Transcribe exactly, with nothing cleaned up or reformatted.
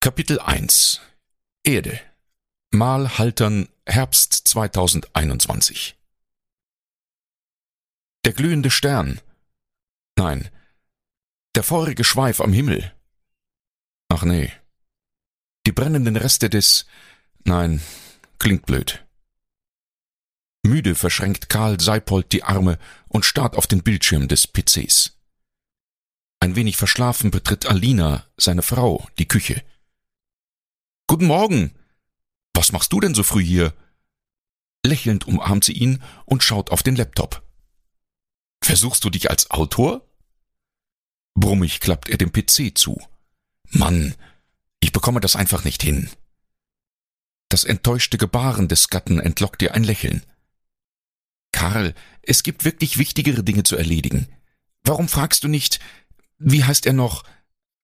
Kapitel eins Erde Mal Haltern Herbst zweitausendeinundzwanzig. Der glühende Stern. Nein. Der feurige Schweif am Himmel. Ach nee. Die brennenden Reste des... Nein, klingt blöd. Müde verschränkt Karl Seipold die Arme und starrt auf den Bildschirm des P Cs. Ein wenig verschlafen betritt Alina, seine Frau, die Küche. »Guten Morgen! Was machst du denn so früh hier?« Lächelnd umarmt sie ihn und schaut auf den Laptop. »Versuchst du dich als Autor?« Brummig klappt er dem P C zu. »Mann, ich bekomme das einfach nicht hin.« Das enttäuschte Gebaren des Gatten entlockt ihr ein Lächeln. »Karl, es gibt wirklich wichtigere Dinge zu erledigen. Warum fragst du nicht, wie heißt er noch,